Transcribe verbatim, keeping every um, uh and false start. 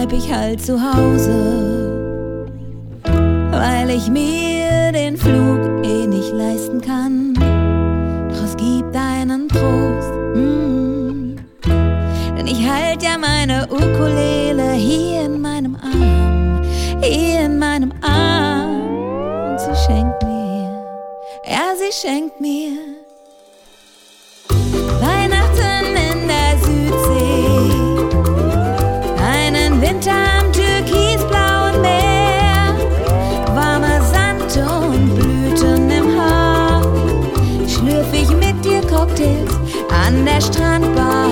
bleib ich halt zu Hause, weil ich mir den Flug eh nicht leisten kann. Doch es gibt einen Trost, mm. denn ich halt ja meine Ukulele hier in meinem Arm, hier in meinem Arm. Und sie schenkt mir, ja, sie schenkt mir Weihnachten in der Südsee, einen Winter am türkisblauen Meer, warmer Sand und Blüten im Haar, schlürf ich mit dir Cocktails an der Strandbar.